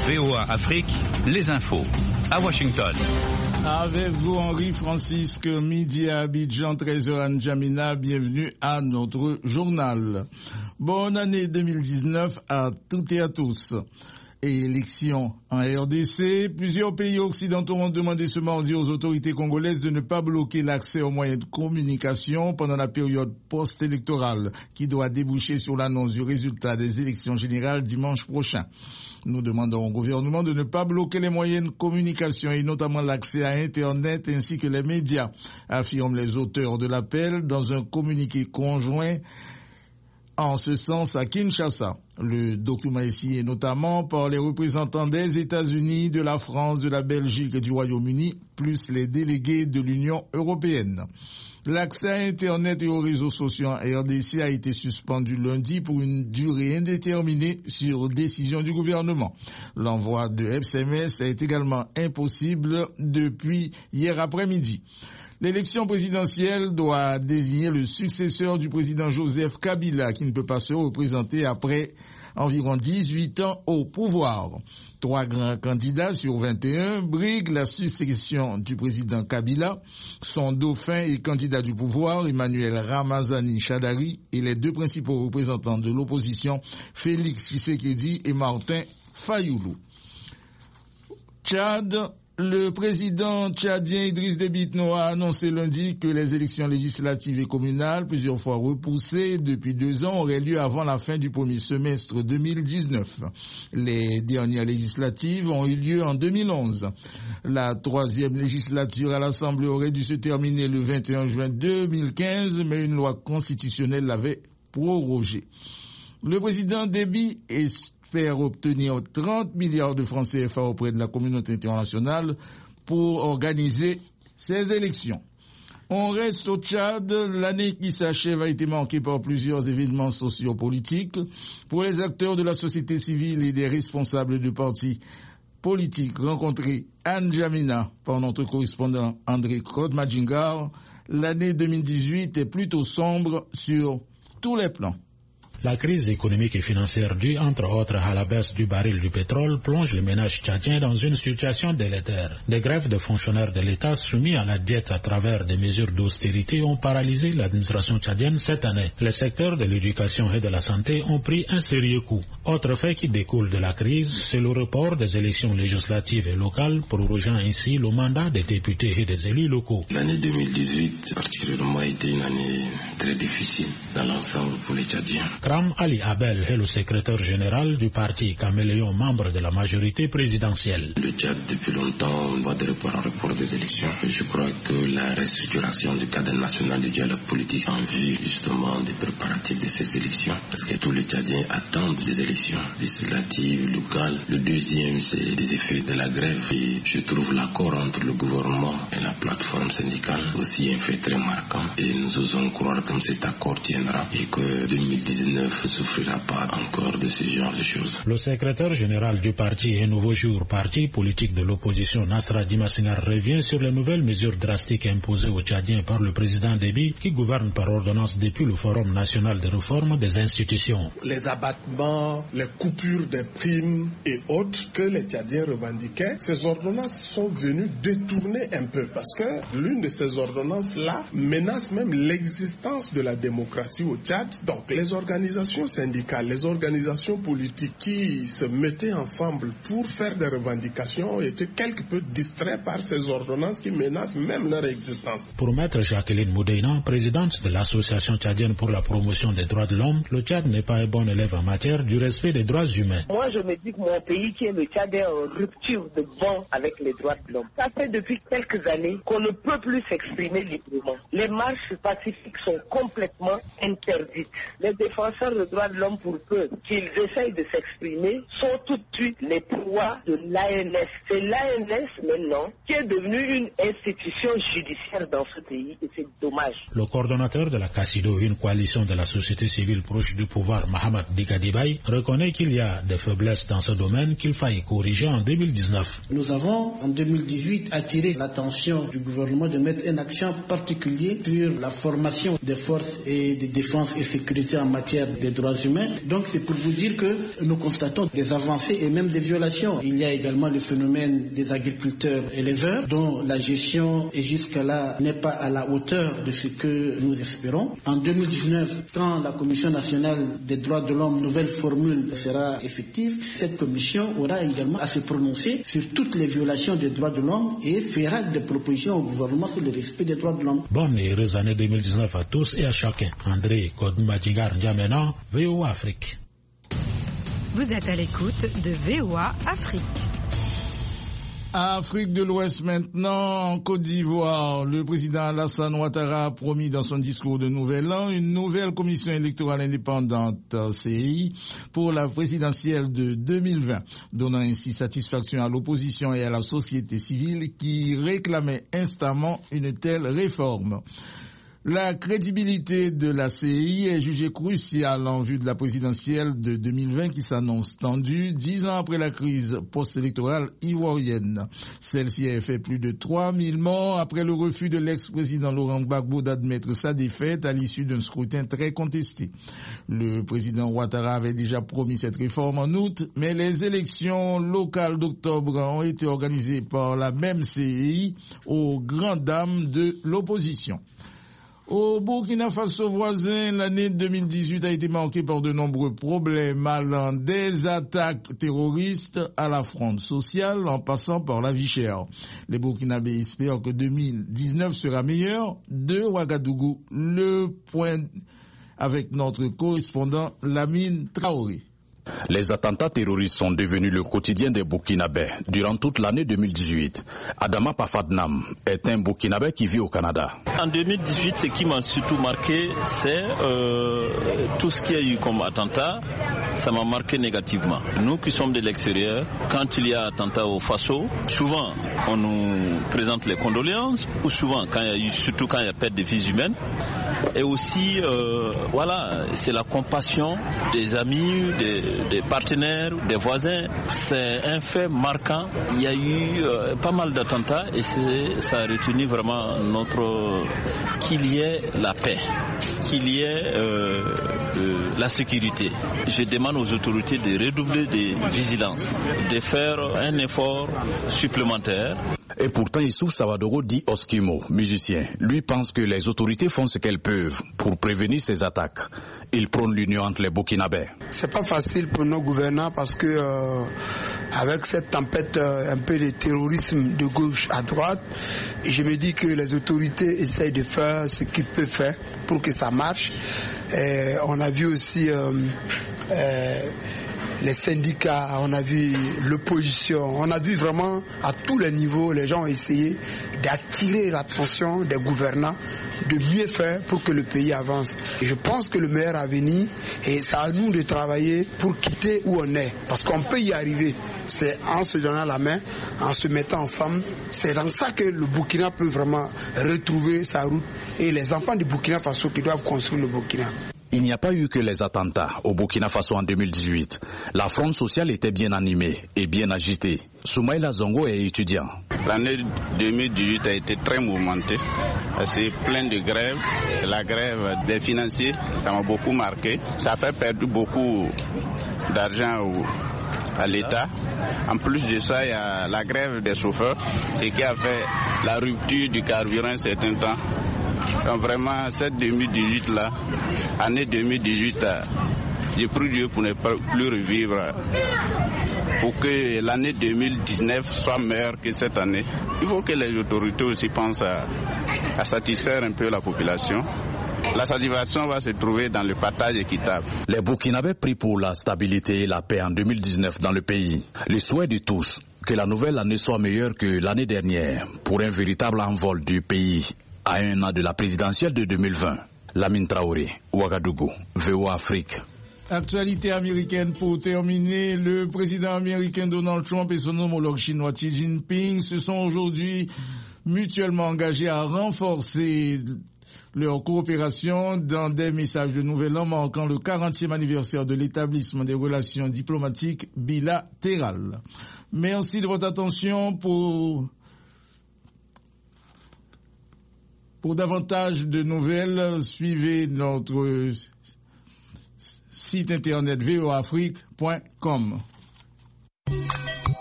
VOA Afrique, les infos. À Washington. Avec vous, Henri-Francisque, midi à Abidjan, 13h à N'Djamena. Bienvenue à notre journal. Bonne année 2019 à toutes et à tous. Et élections en RDC, plusieurs pays occidentaux ont demandé ce mardi aux autorités congolaises de ne pas bloquer l'accès aux moyens de communication pendant la période post-électorale qui doit déboucher sur l'annonce du résultat des élections générales dimanche prochain. Nous demandons au gouvernement de ne pas bloquer les moyens de communication et notamment l'accès à Internet ainsi que les médias, affirment les auteurs de l'appel dans un communiqué conjoint en ce sens à Kinshasa. Le document est signé notamment par les représentants des États-Unis, de la France, de la Belgique et du Royaume-Uni, plus les délégués de l'Union européenne. L'accès à Internet et aux réseaux sociaux en RDC a été suspendu lundi pour une durée indéterminée sur décision du gouvernement. L'envoi de SMS est également impossible depuis hier après-midi. L'élection présidentielle doit désigner le successeur du président Joseph Kabila qui ne peut pas se représenter après environ 18 ans au pouvoir. 3 grands candidats sur 21 briguent la succession du président Kabila, son dauphin et candidat du pouvoir Emmanuel Ramazani Chadari et les 2 principaux représentants de l'opposition Félix Tshisekedi et Martin Fayoulou. Tchad. Le président tchadien Idriss Déby Itno a annoncé lundi que les élections législatives et communales, plusieurs fois repoussées depuis 2 ans, auraient lieu avant la fin du premier semestre 2019. Les dernières législatives ont eu lieu en 2011. La 3e législature à l'Assemblée aurait dû se terminer le 21 juin 2015, mais une loi constitutionnelle l'avait prorogée. Le président Déby espère obtenir 30 milliards de francs CFA auprès de la communauté internationale pour organiser ces élections. On reste au Tchad. L'année qui s'achève a été marquée par plusieurs événements sociopolitiques. Pour les acteurs de la société civile et des responsables de partis politiques rencontrés à N'Djamena par notre correspondant André Claude-Madjingar, l'année 2018 est plutôt sombre sur tous les plans. La crise économique et financière due, entre autres, à la baisse du baril du pétrole plonge les ménages tchadiens dans une situation délétère. Des grèves de fonctionnaires de l'État soumis à la diète à travers des mesures d'austérité ont paralysé l'administration tchadienne cette année. Les secteurs de l'éducation et de la santé ont pris un sérieux coup. Autre fait qui découle de la crise, c'est le report des élections législatives et locales, prorogeant ainsi le mandat des députés et des élus locaux. L'année 2018 particulièrement a été une année très difficile dans l'ensemble pour les Tchadiens. Kram Ali Abel est le secrétaire général du parti Caméléon, membre de la majorité présidentielle. Le Tchad, depuis longtemps, on voit des reports en report des élections. Je crois que la restructuration du cadre national du dialogue politique en vue justement des préparatifs de ces élections, parce que tous les Tchadiens attendent des élections législatives, locales. Le deuxième, c'est les effets de la grève. Et je trouve l'accord entre le gouvernement et la plateforme syndicale aussi un fait très marquant. Et nous osons croire que cet accord tiendra et que 2019 ne souffrira pas encore de ce genre de choses. Le secrétaire général du parti et Nouveau Jour, parti politique de l'opposition, Nasra Dimassingar, revient sur les nouvelles mesures drastiques imposées aux Tchadiens par le président Déby, qui gouverne par ordonnance depuis le Forum national de réforme des institutions. Les abattements, les coupures des primes et autres que les Tchadiens revendiquaient, ces ordonnances sont venues détourner un peu, parce que l'une de ces ordonnances-là menace même l'existence de la démocratie au Tchad. Donc les organisations syndicales, les organisations politiques qui se mettaient ensemble pour faire des revendications ont été quelque peu distraits par ces ordonnances qui menacent même leur existence. Pour maître Jacqueline Moudeina, présidente de l'Association tchadienne pour la promotion des droits de l'homme, le Tchad n'est pas un bon élève en matière du respect des droits humains. Moi, je me dis que mon pays, qui est le Tchad, est en rupture de banc avec les droits de l'homme. Ça fait depuis quelques années qu'on ne peut plus s'exprimer librement. Les marches pacifiques sont complètement interdites. Les défenseurs des droits de l'homme, pour peu qu'ils essayent de s'exprimer, sont tout de suite les proies de l'ANS. C'est l'ANS maintenant qui est devenue une institution judiciaire dans ce pays et c'est dommage. Le coordonnateur de la CACIDO, une coalition de la société civile proche du pouvoir, Mahamat Dikadibaye, reconnaît qu'il y a des faiblesses dans ce domaine qu'il faille corriger en 2019. Nous avons en 2018 attiré l'attention du gouvernement de mettre un accent particulier sur la formation des forces et de défense et sécurité en matière matière des droits humains. Donc c'est pour vous dire que nous constatons des avancées et même des violations. Il y a également le phénomène des agriculteurs éleveurs dont la gestion et jusqu'à là n'est pas à la hauteur de ce que nous espérons. En 2019, quand la Commission nationale des droits de l'homme, nouvelle formule, sera effective, cette commission aura également à se prononcer sur toutes les violations des droits de l'homme et fera des propositions au gouvernement sur le respect des droits de l'homme. Bonne et heureuse année 2019 à tous et à chacun. André Kodmadjigar N'Djamena, VOA Afrique. Vous êtes à l'écoute de VOA Afrique. Afrique de l'Ouest maintenant, en Côte d'Ivoire, le président Alassane Ouattara a promis dans son discours de Nouvel An une nouvelle commission électorale indépendante, CEI, pour la présidentielle de 2020, donnant ainsi satisfaction à l'opposition et à la société civile qui réclamaient instamment une telle réforme. La crédibilité de la CEI est jugée cruciale en vue de la présidentielle de 2020 qui s'annonce tendue 10 ans après la crise post-électorale ivoirienne. Celle-ci a fait plus de 3000 morts après le refus de l'ex-président Laurent Gbagbo d'admettre sa défaite à l'issue d'un scrutin très contesté. Le président Ouattara avait déjà promis cette réforme en août, mais les élections locales d'octobre ont été organisées par la même CEI aux grandes dames de l'opposition. Au Burkina Faso voisin, l'année 2018 a été marquée par de nombreux problèmes allant des attaques terroristes à la fronde sociale en passant par la vie chère. Les Burkinabés espèrent que 2019 sera meilleur. De Ouagadougou, le point avec notre correspondant Lamine Traoré. Les attentats terroristes sont devenus le quotidien des Burkinabés durant toute l'année 2018. Adama Pafadnam est un Burkinabé qui vit au Canada. En 2018, ce qui m'a surtout marqué, c'est tout ce qu'il y a eu comme attentat. Ça m'a marqué négativement. Nous qui sommes de l'extérieur, quand il y a attentat au Faso, souvent on nous présente les condoléances, ou souvent surtout quand il y a perte de vies humaines. Et aussi, c'est la compassion des amis, des partenaires, des voisins. C'est un fait marquant. Il y a eu pas mal d'attentats et ça a retenu vraiment qu'il y ait la paix, qu'il y ait la sécurité. Je demande aux autorités de redoubler de vigilance, de faire un effort supplémentaire. Et pourtant, Issouf Sawadoro dit Oskimo, musicien. Lui pense que les autorités font ce qu'elles peuvent pour prévenir ces attaques. Il prône l'union entre les Burkinabés. C'est pas facile pour nos gouvernants parce que avec cette tempête un peu de terrorisme de gauche à droite, je me dis que les autorités essayent de faire ce qu'ils peuvent faire pour que ça marche. Et on a vu aussi les syndicats, on a vu l'opposition, on a vu vraiment à tous les niveaux, les gens ont essayé d'attirer l'attention des gouvernants, de mieux faire pour que le pays avance. Et je pense que le meilleur avenir, et c'est à nous de travailler pour quitter où on est, parce qu'on peut y arriver. C'est en se donnant la main, en se mettant ensemble, c'est dans ça que le Burkina peut vraiment retrouver sa route, et les enfants du Burkina Faso qui doivent construire le Burkina. Il n'y a pas eu que les attentats au Burkina Faso en 2018. La fronde sociale était bien animée et bien agitée. Soumaïla Zongo est étudiant. L'année 2018 a été très mouvementée. C'est plein de grèves. La grève des financiers, ça m'a beaucoup marqué. Ça a fait perdre beaucoup d'argent à l'État. En plus de ça, il y a la grève des chauffeurs, ce qui a fait la rupture du carburant un certain temps. Donc vraiment, cette 2018-là, année 2018, j'ai pris Dieu pour ne plus revivre, pour que l'année 2019 soit meilleure que cette année. Il faut que les autorités aussi pensent à satisfaire un peu la population. La satisfaction va se trouver dans le partage équitable. Les Burkinabés prient pour la stabilité et la paix en 2019 dans le pays. Le souhait de tous, que la nouvelle année soit meilleure que l'année dernière, pour un véritable envol du pays à un an de la présidentielle de 2020. Lamine Traoré, Ouagadougou, VOA Afrique. Actualité américaine pour terminer, le président américain Donald Trump et son homologue chinois Xi Jinping se sont aujourd'hui mutuellement engagés à renforcer leur coopération dans des messages de Nouvel An marquant le 40e anniversaire de l'établissement des relations diplomatiques bilatérales. Merci de votre attention. Pour davantage de nouvelles, suivez notre site internet voafrique.com.